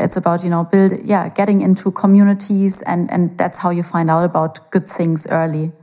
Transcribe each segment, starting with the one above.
It's about, getting into communities, and that's how you find out about good things early.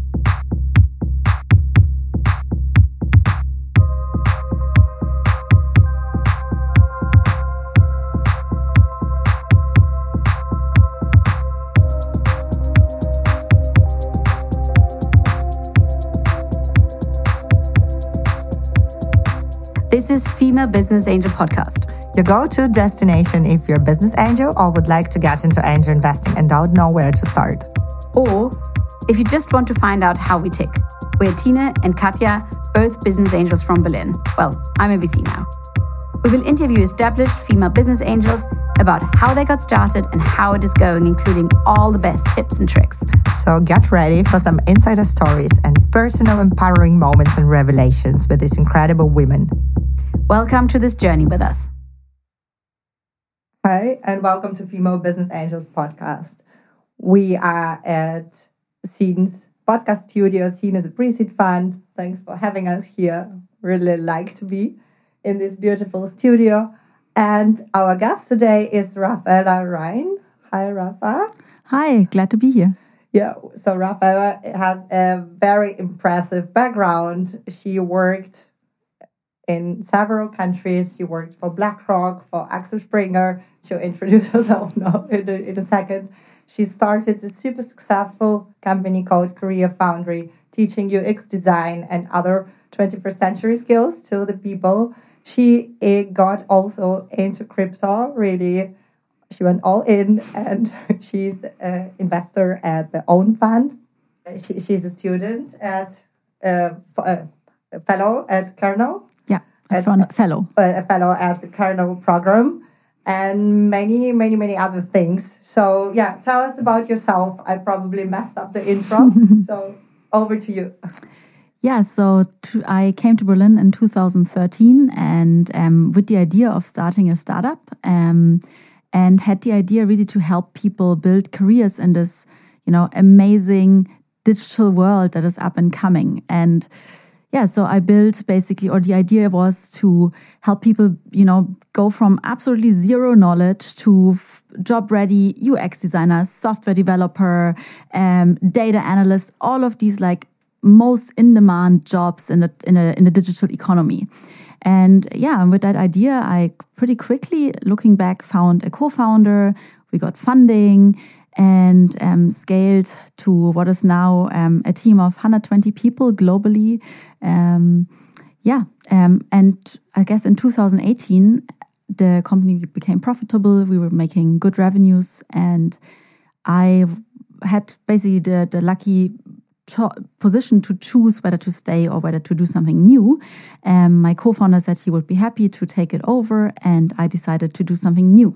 This is Female Business Angel Podcast. Your go-to destination if you're a business angel or would like to get into angel investing and don't know where to start. Or if you just want to find out how we tick. We're Tina and Katja, both business angels from Berlin. Well, I'm a VC now. We will interview established female business angels about how they got started and how it is going, including all the best tips and tricks. So get ready for some insider stories and personal empowering moments and revelations with these incredible women. Welcome to this journey with us. Hi, and welcome to Female Business Angels Podcast. We are at Scene's podcast studio. Scene is a pre-seed fund. Thanks for having us here. Really like to be in this beautiful studio. And our guest today is Rafaela Rein. Hi, Rafa. Hi, glad to be here. Yeah, so Rafaela has a very impressive background. She worked in several countries. She worked for BlackRock, for Axel Springer. She'll introduce herself now in a second. She started a super successful company called Career Foundry, teaching UX design and other 21st century skills to the people. She got also into crypto, really. She went all in, and she's an investor at the OWN Fund. She's a student at a fellow at Kernel. Yeah, a fellow at the Kernel program, and many other things. So yeah, tell us about yourself. I probably messed up the intro, so over to you. Yeah, so I came to Berlin in 2013 and with the idea of starting a startup and had the idea really to help people build careers in this, amazing digital world that is up and coming. And yeah, so I built basically, or the idea was to help people, go from absolutely zero knowledge to job-ready UX designers, software developer, data analyst, all of these most in-demand jobs in the digital economy. And yeah, with that idea, I pretty quickly, looking back, found a co-founder. We got funding and scaled to what is now a team of 120 people globally. And I guess in 2018, the company became profitable. We were making good revenues, and I had basically the lucky position to choose whether to stay or whether to do something new. My co-founder said he would be happy to take it over, and I decided to do something new.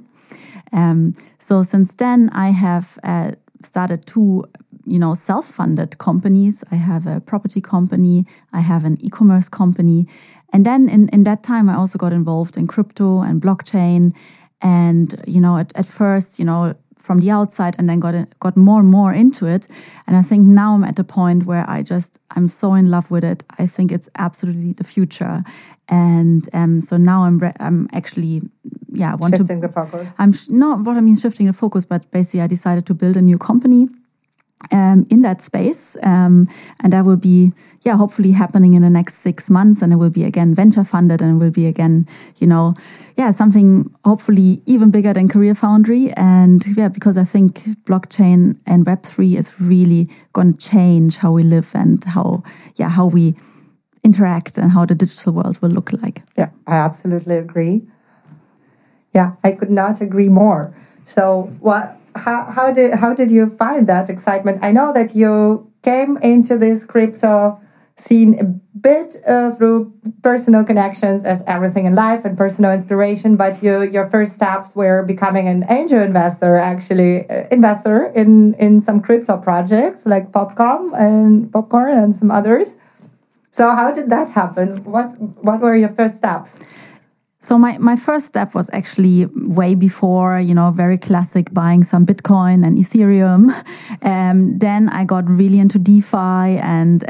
So since then, I have started two, self-funded companies. I have a property company, I have an e-commerce company, and then in that time, I also got involved in crypto and blockchain. And at first, from the outside, and then got more and more into it. And I think now I'm at the point where I'm so in love with it. I think it's absolutely the future. And so now I'm actually, shifting the focus. I'm not what I mean shifting the focus, but basically I decided to build a new company in that space. And that will be, hopefully happening in the next 6 months. And it will be again venture funded, and it will be again, something hopefully even bigger than Career Foundry. And because I think blockchain and Web3 is really going to change how we live and how we interact and how the digital world will look like. Yeah, I absolutely agree. Yeah, I could not agree more. So how did you find that excitement? I know that you came into this crypto scene a bit through personal connections, as everything in life, and personal inspiration, but your first steps were becoming an angel investor, investor in some crypto projects like Popcorn and some others. So how did that happen? What were your first steps? So my first step was actually way before, very classic, buying some Bitcoin and Ethereum. Then I got really into DeFi and,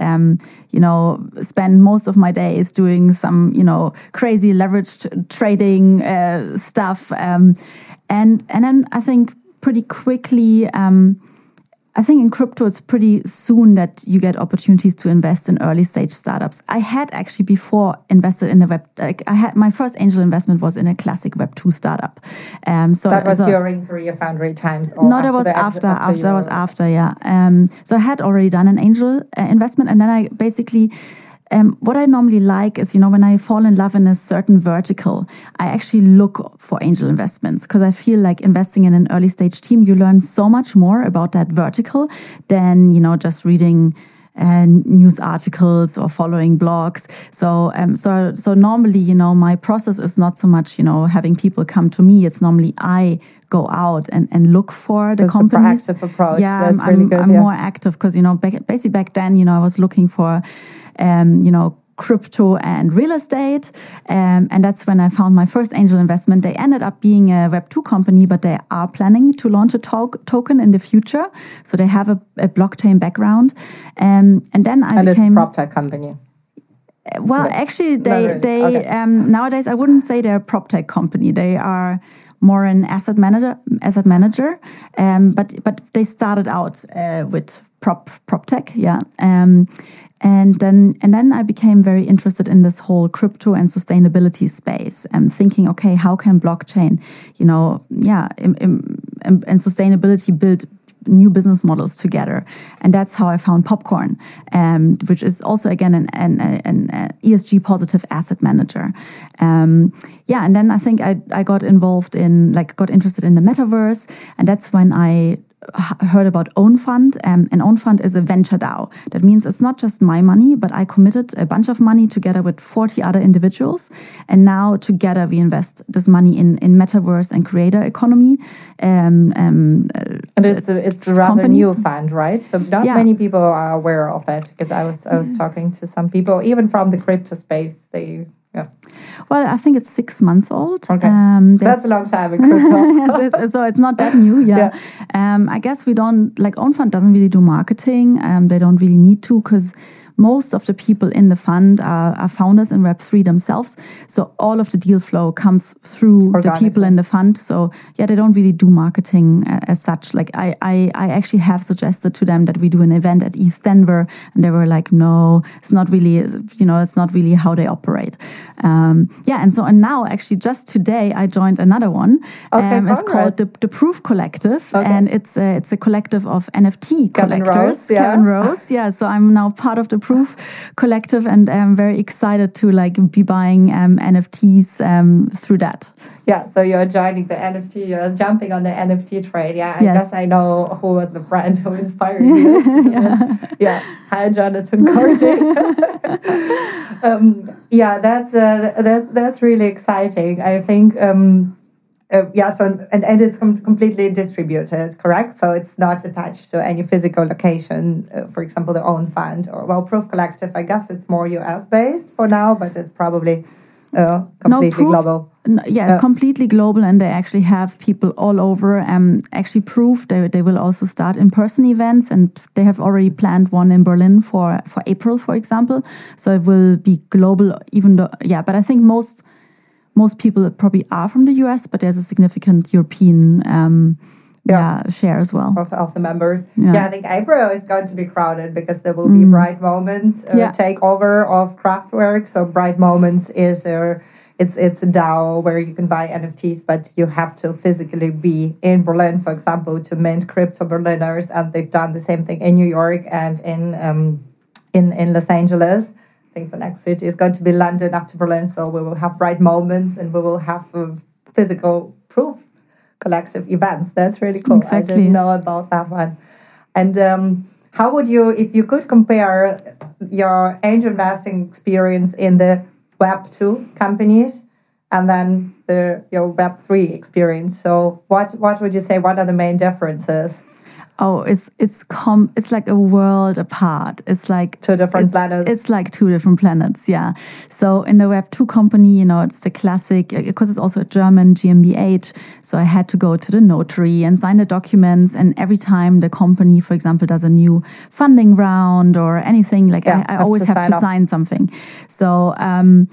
spent most of my days doing some, crazy leveraged trading stuff. And then I think pretty quickly, I think in crypto, it's pretty soon that you get opportunities to invest in early stage startups. I had actually before invested in I had my first angel investment was in a classic Web2 startup. So that was during Career Foundry times? Or no, that was after, yeah. So I had already done an angel investment, and then I basically... what I normally like is, when I fall in love in a certain vertical, I actually look for angel investments because I feel like investing in an early stage team, you learn so much more about that vertical than, just reading news articles or following blogs. So normally, my process is not so much, having people come to me. It's normally I go out and look for the companies. It's a proactive approach. Yeah, that's really good. I'm more active because, basically back then, I was looking for crypto and real estate. And that's when I found my first angel investment. They ended up being a Web2 company, but they are planning to launch a token in the future. So they have a blockchain background. And then I became... it's a prop tech company. Well, actually, they nowadays, I wouldn't say they're a prop tech company. They are more an asset manager. But they started out with prop tech, yeah. And then I became very interested in this whole crypto and sustainability space. Thinking, okay, how can blockchain, and sustainability build new business models together? And that's how I found Popcorn, which is also again an ESG positive asset manager. And then I think I got involved in got interested in the metaverse, and that's when I heard about Own Fund. And Own Fund is a venture DAO. That means it's not just my money, but I committed a bunch of money together with 40 other individuals. And now together we invest this money in metaverse and creator economy. And it's a rather new fund, right? So not many people are aware of it, because I was talking to some people, even from the crypto space. Well, I think it's 6 months old. Okay. That's a long time in crypto. So it's not that new, yeah. I guess we don't, Own Fund doesn't really do marketing. They don't really need to, because most of the people in the fund are founders in Web3 themselves. So all of the deal flow comes through the people in the fund. So they don't really do marketing as such. I actually have suggested to them that we do an event at ETH Denver, and they were like, no, it's not really, it's not really how they operate. And now actually just today I joined another one. It's called the Proof Collective, and it's a collective of NFT collectors. Kevin Rose, yeah. So I'm now part of the Proof Collective, and I'm very excited to be buying NFTs through that. Yeah, so you're joining the NFT, you're jumping on the NFT trade. Yeah, I guess I know who was the friend who inspired you. Hi, Jonathan Cordy. That's really exciting. I think. And it's completely distributed, correct? So it's not attached to any physical location, for example, the Own Fund or Proof Collective. I guess it's more US based for now, but it's probably completely global. It's completely global, and they actually have people all over. Actually, Proof, they will also start in-person events, and they have already planned one in Berlin for April, for example. So it will be global, even though, but I think most people probably are from the US, but there's a significant European share as well. Of the members. I think April is going to be crowded because there will be Bright Moments takeover of Kraftwerk. So Bright Moments is it's a DAO where you can buy NFTs, but you have to physically be in Berlin, for example, to mint crypto Berliners. And they've done the same thing in New York and in Los Angeles. I think the next city is going to be London after Berlin, so we will have Bright Moments and we will have physical Proof Collective events. That's really cool. Exactly. I didn't know about that one. And how would you, if you could compare your angel investing experience in the Web2 companies and then your Web3 experience? So what would you say? What are the main differences? Oh, it's like a world apart. It's like two different planets. It's like two different planets, yeah. So in the Web2 company, it's the classic, because it's also a German GmbH. So I had to go to the notary and sign the documents. And every time the company, for example, does a new funding round or anything, I always have to sign something. So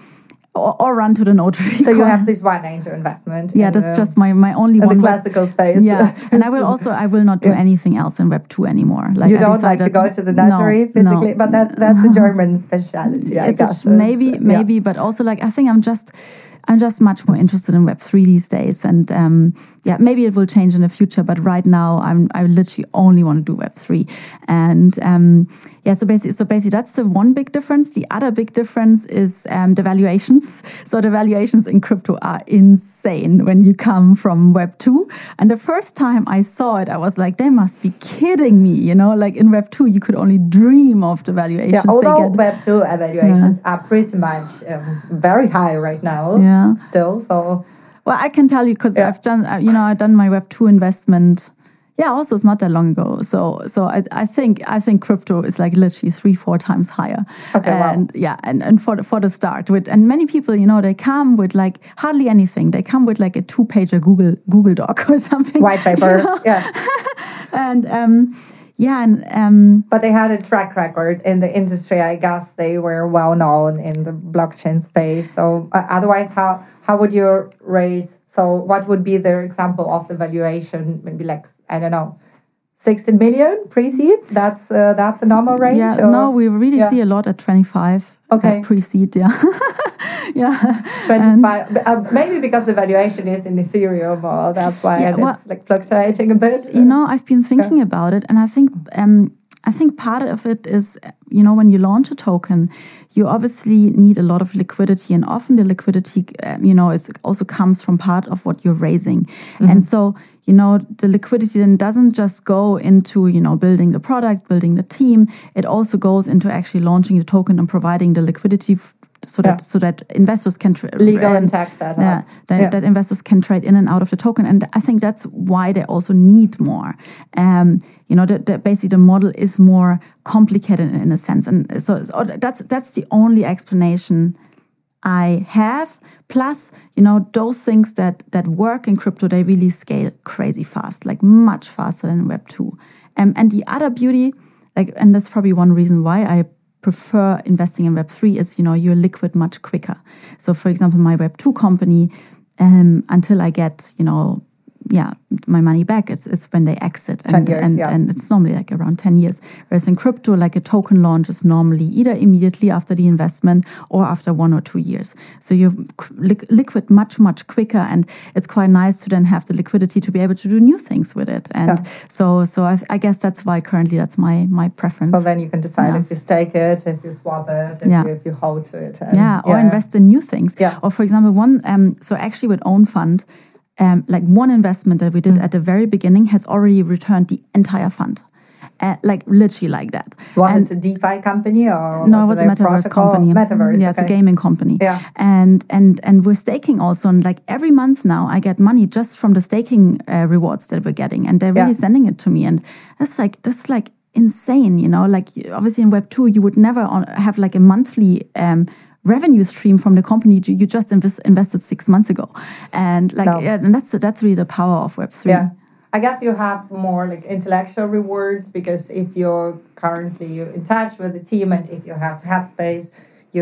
or run to the notary. So you have this one angel investment. Yeah, that's just my only in one. The classical space. Yeah, and I will not do anything else in Web 2 anymore. Like you don't like to go to the notary physically, but that's the German speciality. I guess maybe, but also like I think I'm just much more interested in Web3 these days, and maybe it will change in the future. But right now, I literally only want to do Web3, and so basically that's the one big difference. The other big difference is the valuations. So the valuations in crypto are insane when you come from Web2. And the first time I saw it, I was like, they must be kidding me. You know, like in Web2, you could only dream of the valuations. Yeah, although Web2 valuations are pretty much very high right now. Yeah. Still, so well, I can tell you because I've done my Web2 investment. Yeah, also it's not that long ago. So I think crypto is like literally 3-4 times higher. Okay, and wow. and for the start and many people, they come with like hardly anything. They come with like a 2-pager Google Doc or something. White paper. Yeah. And but they had a track record in the industry. I guess they were well known in the blockchain space. So otherwise, how would you raise? So what would be their example of the valuation? Maybe like, I don't know, 16 million pre-seed. That's a normal range. Yeah, no, we really see a lot at 25. Okay, pre-seed. Yeah. Yeah, 25. Maybe because the valuation is in Ethereum, or that's why it's like fluctuating a bit. I've been thinking about it, and I think part of it is, when you launch a token, you obviously need a lot of liquidity, and often the liquidity, is also comes from part of what you're raising, and so the liquidity then doesn't just go into building the product, building the team. It also goes into actually launching the token and providing the liquidity. So that investors can legal and tax setup. That investors can trade in and out of the token, and I think that's why they also need more. Basically the model is more complicated in a sense, and so that's the only explanation I have. Plus, those things that work in crypto, they really scale crazy fast, like much faster than Web 2. And the other beauty, and that's probably one reason why I prefer investing in Web3 is, you're liquid much quicker. So, for example, my Web2 company, until I get, my money back, it's when they exit. 10 years, and it's normally like around 10 years. Whereas in crypto, like a token launch is normally either immediately after the investment or after 1 or 2 years. So you're liquid much, much quicker. And it's quite nice to then have the liquidity to be able to do new things with it. And so I guess that's why currently that's my preference. So then you can decide if you stake it, if you swap it, if you hold to it. Or invest in new things. Yeah. Or for example, so actually with Own Fund, like one investment that we did at the very beginning has already returned the entire fund. Like literally like that. Was it a DeFi company or no? It was a metaverse company. Metaverse, it's a gaming company. Yeah, and we're staking also, and like every month now I get money just from the staking rewards that we're getting, and they're really sending it to me, and that's like insane, Like obviously in Web 2 you would never have like a monthly revenue stream from the company you just invested 6 months ago, and and that's really the power of Web3. Yeah, I guess you have more like intellectual rewards, because if you're currently in touch with the team and if you have Headspace,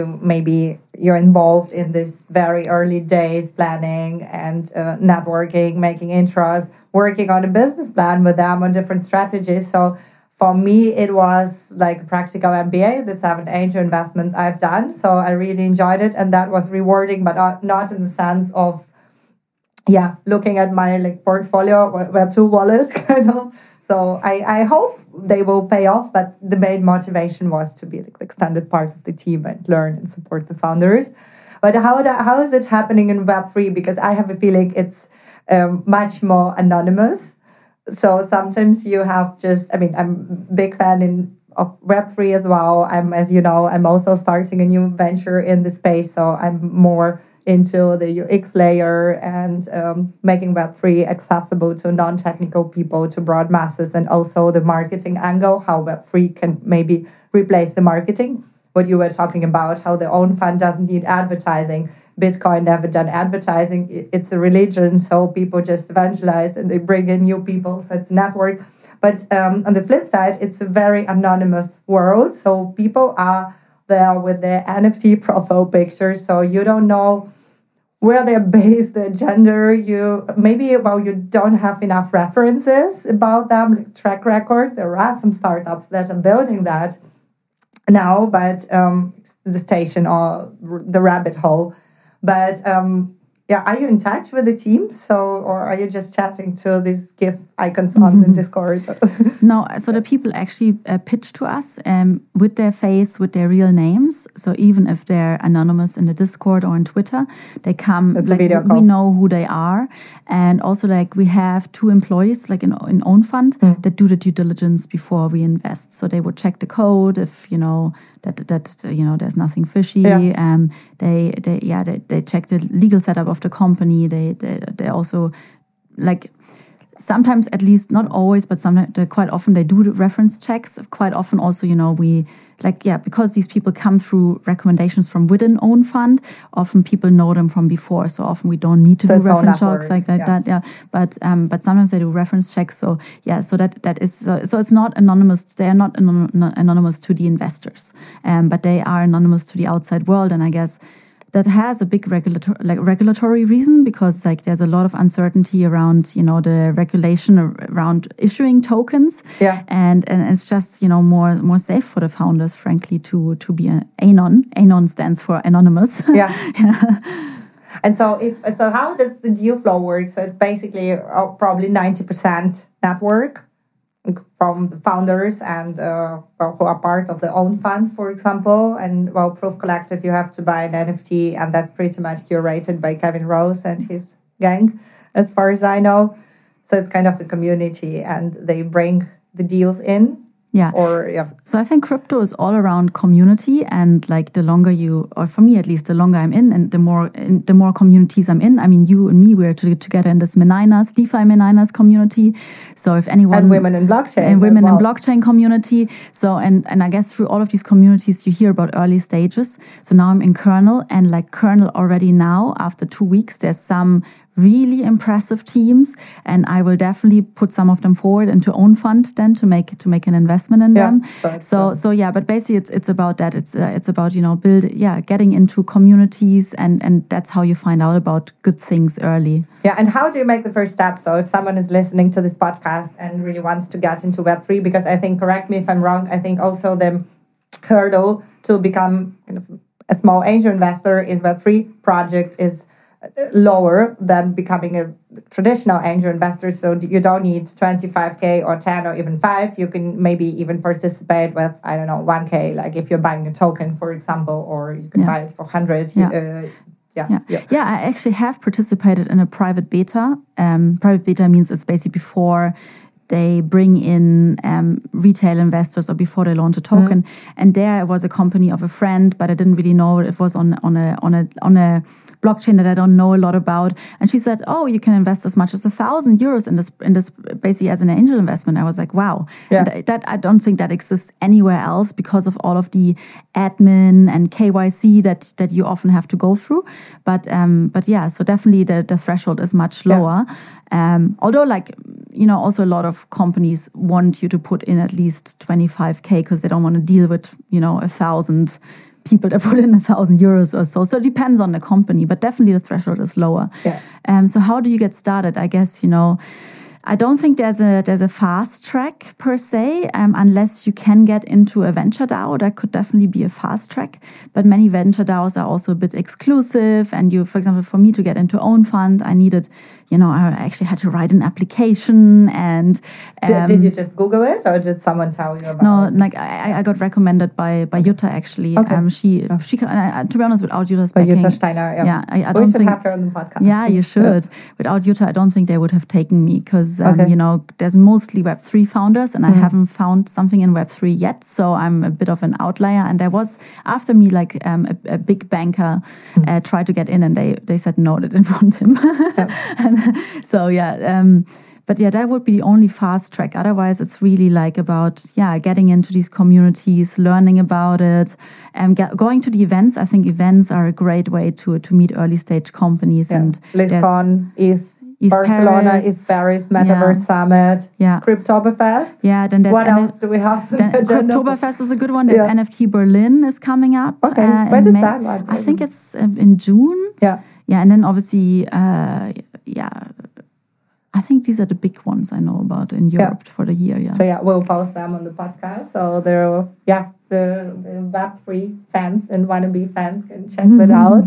you're involved in this very early days planning and networking, making intros, working on a business plan with them on different strategies. So for me, it was like practical MBA, the 7 angel investments I've done. So I really enjoyed it, and that was rewarding, but not in the sense of, looking at my like portfolio, Web2 wallet, kind of. So I hope they will pay off, but the main motivation was to be like extended part of the team and learn and support the founders. But how is it happening in Web3? Because I have a feeling it's much more anonymous. So sometimes you have I'm a big fan of Web3 as well. I'm also starting a new venture in the space. So I'm more into the UX layer and making Web3 accessible to non-technical people, to broad masses, and also the marketing angle, how Web3 can maybe replace the marketing. What you were talking about, how the Own Fund doesn't need advertising. Bitcoin never done advertising. It's a religion, so people just evangelize and they bring in new people, so it's a network. But on the flip side, it's a very anonymous world, so people are there with their NFT profile picture. So you don't know where they're based, their gender. You don't have enough references about them, like track record. There are some startups that are building that now, but the station or the rabbit hole. But are you in touch with the team? Or are you just chatting to these GIF icons on the Discord? No, so the people actually pitch to us with their face, with their real names. So even if they're anonymous in the Discord or on Twitter, they come. It's like a video call. We know who they are, and also like we have 2 employees, like in Own Fund, that do the due diligence before we invest. So they would check the code if that there's nothing fishy. Yeah. They check the legal setup of the company. They also like. Sometimes, at least, not always, but sometimes, quite often, they do the reference checks. Quite often, also, because these people come through recommendations from within Own Fund, often people know them from before. So often we don't need to do reference checks like that. Yeah, but sometimes they do reference checks. So that is so it's not anonymous. They are not anonymous to the investors, but they are anonymous to the outside world. And I guess that has a big regulatory reason, because like there's a lot of uncertainty around the regulation around issuing tokens, and it's just more safe for the founders, frankly, to be an anon. Anon stands for anonymous. Yeah. And so how does the deal flow work? So it's basically probably 90% network from the founders and who are part of the Own Fund, for example. And Proof Collective, you have to buy an NFT, and that's pretty much curated by Kevin Rose and his gang, as far as I know. So it's kind of a community, and they bring the deals in. Yeah. So I think crypto is all around community, and like the longer or for me at least, the longer I'm in, and the more communities I'm in. I mean, you and me, we're together in this DeFi Meninas community. So if anyone and women in blockchain in blockchain community. So and I guess through all of these communities, you hear about early stages. So now I'm in Kernel, and like Kernel already now, after 2 weeks, there's some really impressive teams, and I will definitely put some of them forward into Own Fund then to make an investment in them. But basically it's about that. It's about getting into communities, and that's how you find out about good things early. Yeah, and how do you make the first step? So if someone is listening to this podcast and really wants to get into Web3, because I think, correct me if I'm wrong, I think also the hurdle to become kind of a small angel investor in Web3 project is lower than becoming a traditional angel investor. So you don't need 25K or 10 or even 5. You can maybe even participate with, 1K, like if you're buying a token, for example, or you can buy it for 100. I actually have participated in a private beta. Private beta means it's basically before they bring in retail investors or before they launch a token. And there it was a company of a friend, but I didn't really know it was on a blockchain that I don't know a lot about. And she said, "Oh, you can invest as much as €1,000 in this basically as an angel investment." I was like, "Wow!" Yeah. And that I don't think that exists anywhere else because of all of the admin and KYC that you often have to go through. But so definitely the threshold is much lower. Although, also a lot of companies want you to put in at least 25K because they don't want to deal with, 1,000 people that put in €1,000 or so. So it depends on the company, but definitely the threshold is lower. Yeah. So how do you get started? I guess, I don't think there's a fast track per se, unless you can get into a venture DAO. That could definitely be a fast track. But many venture DAOs are also a bit exclusive. And for example, for me to get into Own Fund, I needed, I actually had to write an application. And did you just Google it, or did someone tell you about it? No, I got recommended by Jutta actually. Okay. She to be honest, without Jutta's backing, Jutta Steiner. Yeah, I we don't should have her on the podcast. Yeah, you should. Without Jutta, I don't think they would have taken me because Okay. there's mostly Web3 founders, and I haven't found something in Web3 yet, so I'm a bit of an outlier. And there was after me a big banker tried to get in, and they said no, they didn't want him. But that would be the only fast track. Otherwise, it's really about getting into these communities, learning about it, and going to the events. I think events are a great way to meet early stage companies. And ListCon, ETH. East Barcelona, Paris. East Paris, Metaverse Summit, Yeah. Cryptoberfest. Yeah, then there's What else do we have? then Cryptoberfest is a good one. There's Yeah. NFT Berlin is coming up. Okay, in when is May. that one? I think it's in June. Yeah. Yeah, and then obviously, I think these are the big ones I know about in Europe for the year. Yeah. So yeah, we'll post them on the podcast. So there, the Web3 fans and wannabe fans can check that out.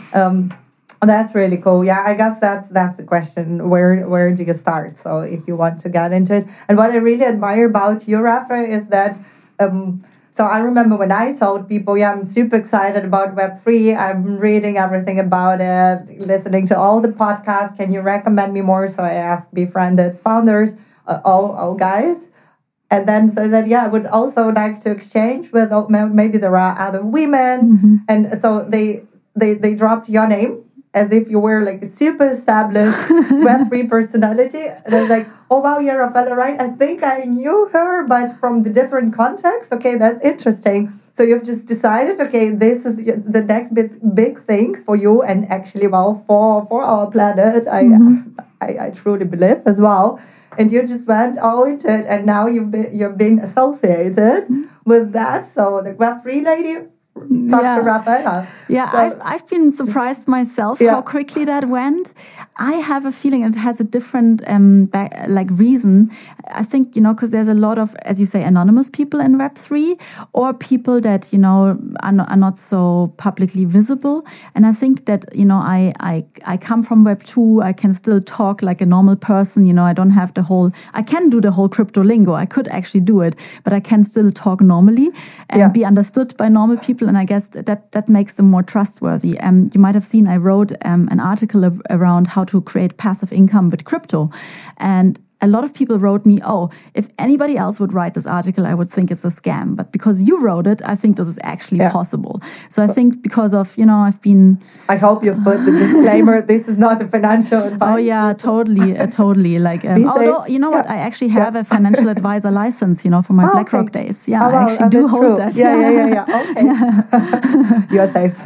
That's really cool. Yeah, I guess that's the question. Where do you start? So if you want to get into it, and what I really admire about you, Rafa, is that. So I remember when I told people, I'm super excited about Web3. I'm reading everything about it, listening to all the podcasts. Can you recommend me more? So I asked befriended founders, all guys. And then so that, I would also like to exchange with, maybe there are other women. And so they dropped your name as if you were like a super established Web3 personality. And I was like, oh, wow, you're Rafaela, right? I think I knew her, but from the different context. Okay, that's interesting. So you've just decided, okay, this is the next big thing for you. And actually, for our planet, I truly believe as well. And you just went all into it. And now you've been associated with that. So the Web3 lady, talk to Rafaela. Yeah, so, I've been surprised myself how quickly that went. I have a feeling it has a different reason. I think, because there's a lot of, as you say, anonymous people in Web3 or people that, are not so publicly visible. And I think that, I come from Web2. I can still talk like a normal person. I don't have I can do the whole crypto lingo. I could actually do it, but I can still talk normally and be understood by normal people. And I guess that makes them more trustworthy. You might have seen I wrote an article around how to create passive income with crypto. And a lot of people wrote me, if anybody else would write this article, I would think it's a scam. But because you wrote it, I think this is actually possible. So I think because of, I've been... I hope you put the disclaimer, this is not a financial advice. Oh, yeah, totally. Like, although, you know what, I actually have a financial advisor license, for my BlackRock days. Yeah, I actually do hold that. Yeah. Okay. You're safe.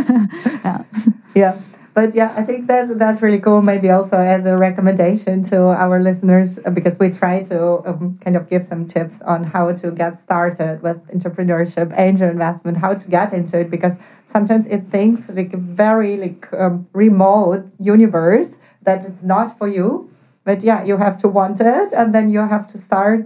Yeah. But I think that's really cool. Maybe also as a recommendation to our listeners, because we try to kind of give some tips on how to get started with entrepreneurship, angel investment, how to get into it. Because sometimes it thinks like a very remote universe that is not for you. But you have to want it, and then you have to start.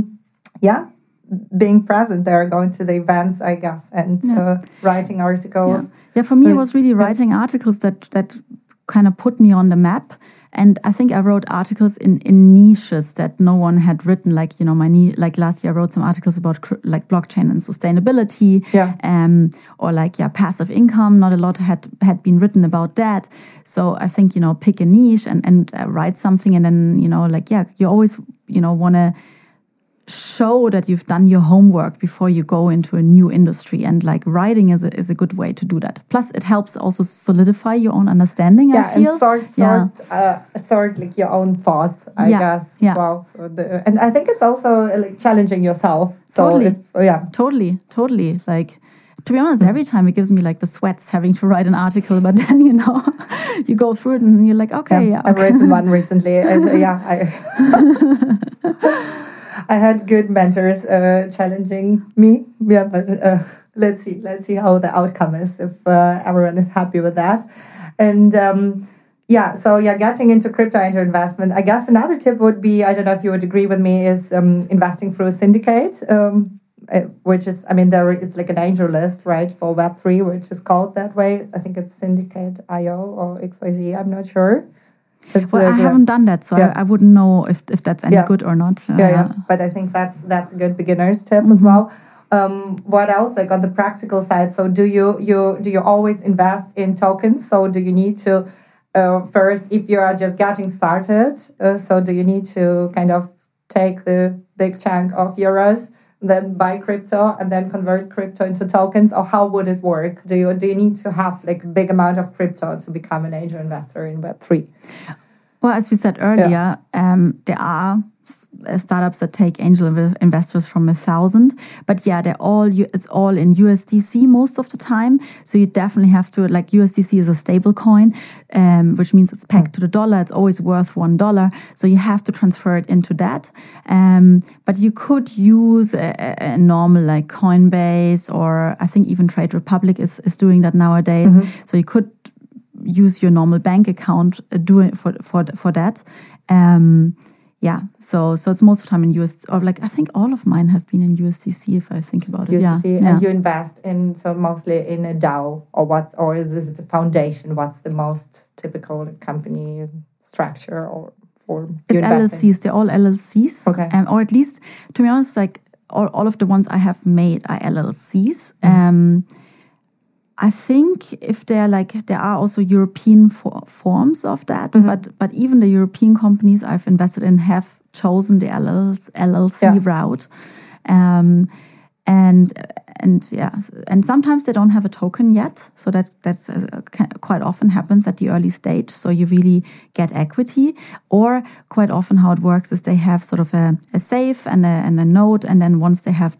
Being present there, going to the events, I guess, and writing articles. Yeah, for me, it was really writing articles that kind of put me on the map. And I think I wrote articles in niches that no one had written. Like, like last year I wrote some articles about like blockchain and sustainability. Or passive income. Not a lot had been written about that. So I think, pick a niche and write something. And then, you always, want to show that you've done your homework before you go into a new industry, and like writing is a good way to do that. Plus, it helps also solidify your own understanding. I feel. And sort like your own thoughts. I guess. Yeah. Well, and I think it's also like challenging yourself. So totally. Like, to be honest, every time it gives me like the sweats having to write an article, but then you go through it and you're like, okay. I've written one recently, and I had good mentors challenging me. Yeah, but let's see how the outcome is, if everyone is happy with that. And getting into crypto angel investment. I guess another tip would be, I don't know if you would agree with me, is investing through a syndicate, which is, it's like an angel list, right, for Web3, which is called that way. I think it's Syndicate.io or XYZ, I'm not sure. I haven't done that, so I wouldn't know if that's any good or not. But I think that's a good beginner's tip as well. What else? Like on the practical side, so do you always invest in tokens? So do you need to first, if you are just getting started, so do you need to kind of take the big chunk of euros, then buy crypto and then convert crypto into tokens, or how would it work? Do you need to have like a big amount of crypto to become an angel investor in Web3? Well, as we said earlier, there are startups that take angel investors from 1,000, but it's all in USDC most of the time. So you definitely have to, like, USDC is a stable coin, which means it's pegged to the dollar. It's always worth $1, so you have to transfer it into that. But you could use a normal like Coinbase, or I think even Trade Republic is doing that nowadays. So you could use your normal bank account doing for that. So it's most of the time in US, or like I think all of mine have been in USDC if I think about it. USDC, and you invest in mostly in a DAO, or is this the foundation? What's the most typical company structure or form? It's LLCs. They're all LLCs. Okay. Or at least, to be honest, like all of the ones I have made are LLCs. I think if there are also European forms of that, but even the European companies I've invested in have chosen the LLC route, and sometimes they don't have a token yet, so that's quite often happens at the early stage. So you really get equity, or quite often how it works is they have sort of a safe and a node, and then once they have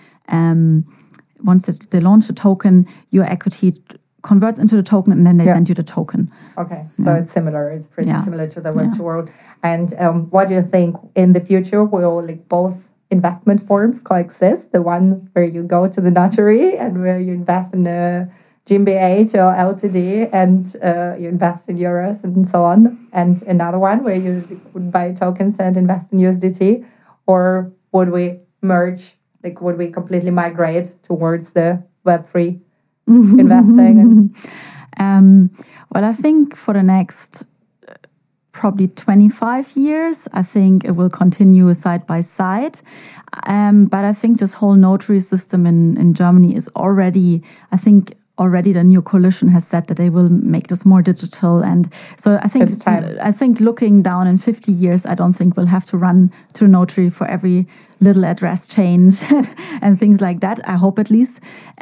once they launch the token, your equity converts into the token, and then they send you the token. Okay, so it's similar. It's pretty similar to the Web2 world. And what do you think in the future will both investment forms coexist? The one where you go to the notary and where you invest in a GmbH or LTD and you invest in euros and so on, and another one where you would buy tokens and invest in USDT, or would we merge? Like, would we completely migrate towards the Web3 investing? Well, I think for the next probably 25 years, I think it will continue side by side. But I think this whole notary system in Germany is already the new coalition has said that they will make this more digital, and so I think looking down in 50 years, I don't think we'll have to run through notary for every little address change and things like that. I hope at least.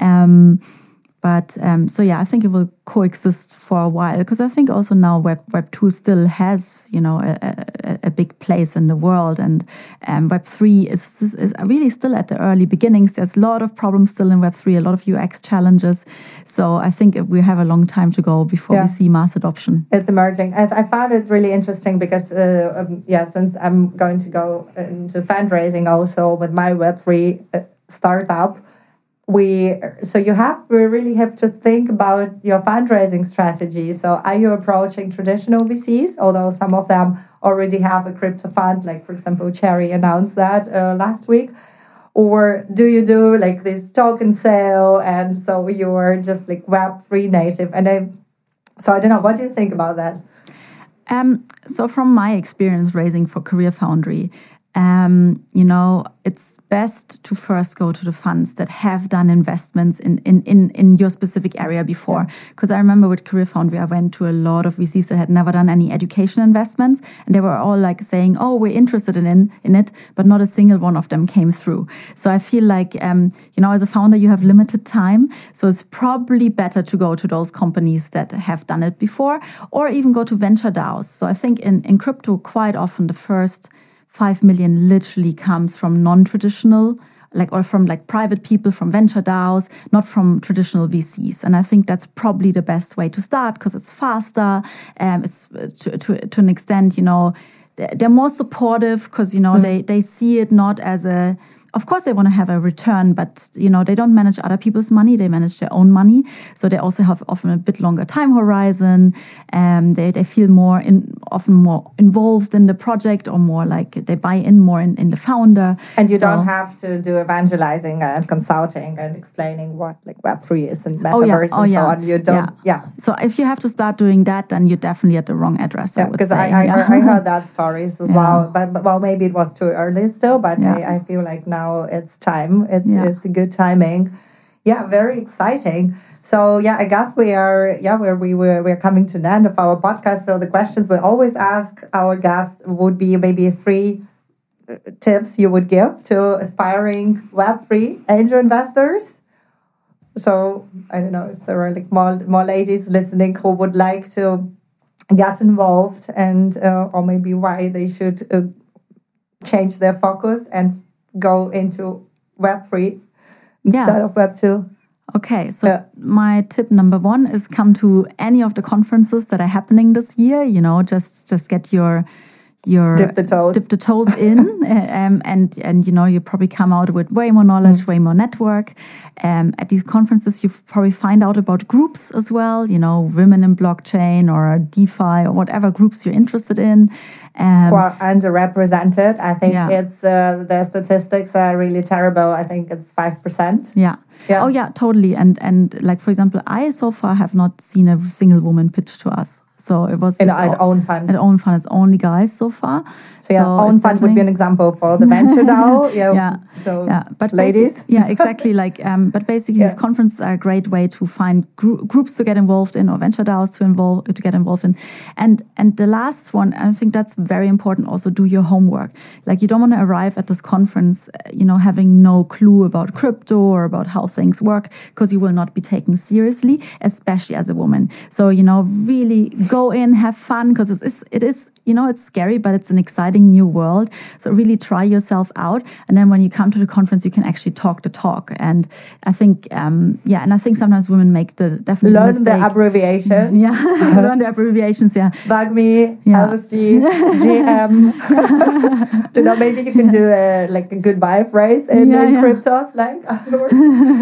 I think it will coexist for a while, because I think also now Web2 still has a big place in the world, and Web3 is really still at the early beginnings. There's a lot of problems still in Web3, a lot of UX challenges. So I think we have a long time to go before we see mass adoption. It's emerging, and I found it really interesting because since I'm going to go into fundraising also with my Web3 startup. We really have to think about your fundraising strategy. So are you approaching traditional VCs, although some of them already have a crypto fund, like for example Cherry announced that last week, or do you do like this token sale, and so you're just like Web3 native? And I don't know, what do you think about that? So from my experience raising for Career Foundry, it's best to first go to the funds that have done investments in your specific area before. Because I remember with Career Foundry, I went to a lot of VCs that had never done any education investments, and they were all like saying, "Oh, we're interested in it," but not a single one of them came through. So I feel like, as a founder, you have limited time, so it's probably better to go to those companies that have done it before, or even go to venture DAOs. So I think in crypto, quite often the first 5 million literally comes from non-traditional, or from private people, from venture DAOs, not from traditional VCs. And I think that's probably the best way to start, because it's faster. It's to an extent, they're more supportive, because they see it not as a. Of course, they want to have a return, but they don't manage other people's money; they manage their own money. So they also have often a bit longer time horizon. They feel often more involved in the project, or more like they buy in more in the founder. And you don't have to do evangelizing and consulting and explaining what Web3 is and metaverse so on. You don't. So if you have to start doing that, then you're definitely at the wrong address. Because I heard that stories as well, but maybe it was too early still. But I feel like now it's time. It's a good timing. Yeah, very exciting. So I guess we're coming to the end of our podcast. So the questions we always ask our guests would be maybe 3 tips you would give to aspiring Web3 angel investors. So I don't know if there are more ladies listening who would like to get involved, and or maybe why they should change their focus and go into Web3 instead of Web2. Okay, so my tip number 1 is come to any of the conferences that are happening this year. Just get your dip the toes in, and you probably come out with way more knowledge, way more network. At these conferences, you probably find out about groups as well. Women in blockchain or DeFi or whatever groups you're interested in. Who are underrepresented. I think it's the statistics are really terrible. I think it's 5%. Yeah. Oh yeah, totally. And like, for example, I so far have not seen a single woman pitch to us. So it was at Own Fund. At Own Fund, it's only guys so far. So Own Fund would be an example for the venture DAO. But ladies. Exactly. But basically, these conferences are a great way to find groups to get involved in, or venture DAOs to get involved in. And the last one, I think that's very important. Also, do your homework. Like, you don't want to arrive at this conference, having no clue about crypto or about how things work, because you will not be taken seriously, especially as a woman. So really go in, have fun, because it is it's scary, but it's an exciting new world. So really try yourself out, and then when you come to the conference, you can actually talk the talk. And I think, and I think sometimes women make the definitely learn mistake. the abbreviations. Learn the abbreviations. BUGME, LFG, GM. Maybe you can do a goodbye phrase in crypto slang afterwards.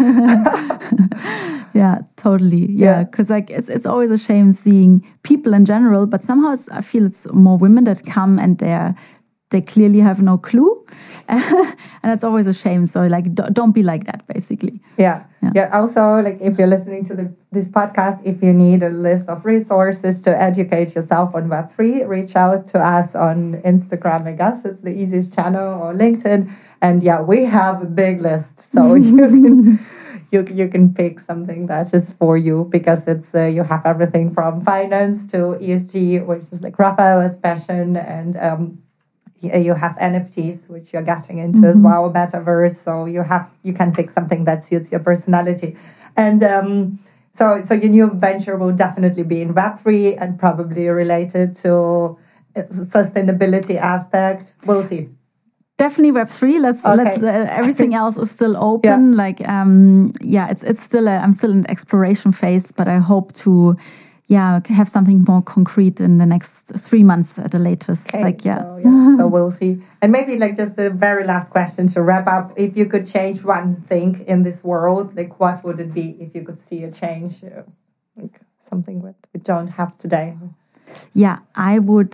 Yeah, totally. Yeah, because it's always a shame seeing people in general, but somehow I feel it's more women that come and they clearly have no clue, and it's always a shame. So don't be like that, basically. Yeah. Also, if you're listening to this podcast, if you need a list of resources to educate yourself on Web3, reach out to us on Instagram. I guess it's the easiest channel, or LinkedIn. And we have a big list, so you can. You can pick something that is for you, because it's you have everything from finance to ESG, which is like Raphael's passion, and you have NFTs, which you're getting into as well, metaverse. So you can pick something that suits your personality, and so your new venture will definitely be in Web3 and probably related to sustainability aspect. We'll see. Definitely Web3. Let's everything else is still open. It's still I'm still in the exploration phase, but I hope to have something more concrete in the next 3 months at the latest. Okay. So we'll see. And maybe just a very last question to wrap up. If you could change one thing in this world, what would it be if you could see a change? Something that we don't have today. Yeah, I would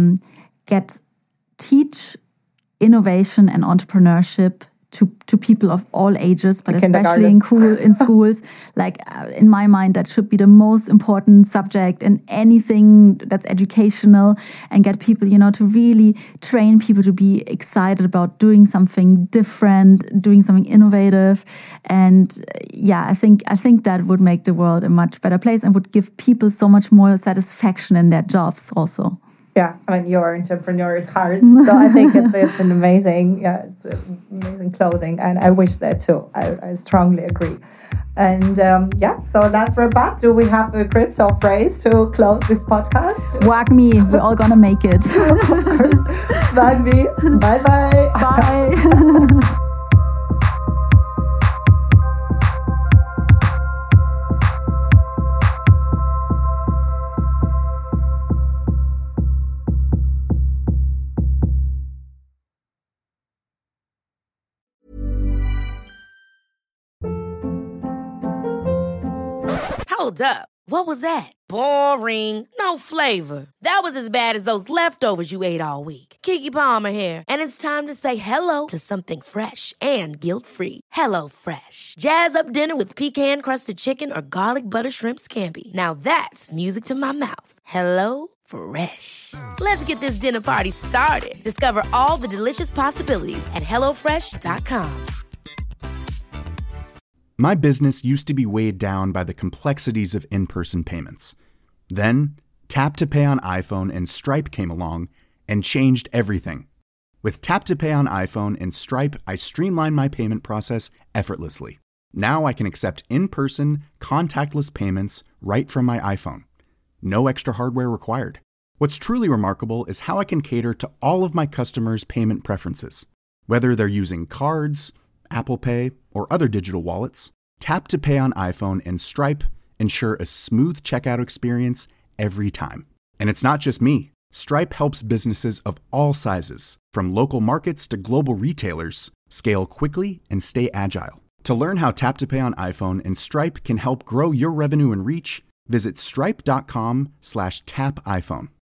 teach innovation and entrepreneurship to people of all ages, but especially in schools. In my mind, that should be the most important subject in anything that's educational, and get people, to really train people to be excited about doing something different, doing something innovative. And I think that would make the world a much better place and would give people so much more satisfaction in their jobs also. Yeah, your entrepreneur is hard. So I think it's an amazing, it's an amazing closing, and I wish that too. I strongly agree. And so let's wrap up. Do we have a crypto phrase to close this podcast? WAGME, we're all gonna make it. Of course. WAGME, bye-bye. Bye. Hold up. What was that? Boring. No flavor. That was as bad as those leftovers you ate all week. Keke Palmer here. And it's time to say hello to something fresh and guilt-free. HelloFresh. Jazz up dinner with pecan-crusted chicken or garlic butter shrimp scampi. Now that's music to my mouth. HelloFresh. Let's get this dinner party started. Discover all the delicious possibilities at HelloFresh.com. My business used to be weighed down by the complexities of in-person payments. Then, Tap to Pay on iPhone and Stripe came along and changed everything. With Tap to Pay on iPhone and Stripe, I streamlined my payment process effortlessly. Now I can accept in-person, contactless payments right from my iPhone. no extra hardware required. What's truly remarkable is how I can cater to all of my customers' payment preferences. Whether they're using cards, Apple Pay, or other digital wallets, Tap to Pay on iPhone and Stripe ensure a smooth checkout experience every time. And it's not just me. Stripe helps businesses of all sizes, from local markets to global retailers, scale quickly and stay agile. To learn how Tap to Pay on iPhone and Stripe can help grow your revenue and reach, visit stripe.com/tapiphone.